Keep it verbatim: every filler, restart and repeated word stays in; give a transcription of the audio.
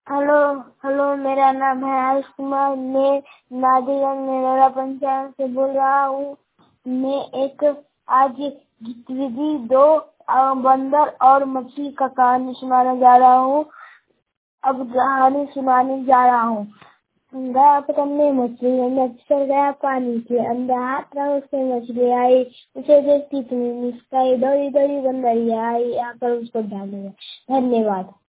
Hello hello मेरा नाम है आयुष कुमार। मैं नादीगंज मेरा पंचायत से बोल रहा हूँ। मैं एक आज विधि दो अ, बंदर और मछली का कहानी सुनाने जा रहा हूँ। अब कहानी सुनाने जा रहा हूँ। गया पकड़ने मछली मच्छर गया पानी के अंदर, हाथ रहा उससे मछली आई, उसे देखती तुम्हें मुस्काई, दौड़ी दौड़ी बंदरिया आई, आकर उसको डालेगा। धन्यवाद।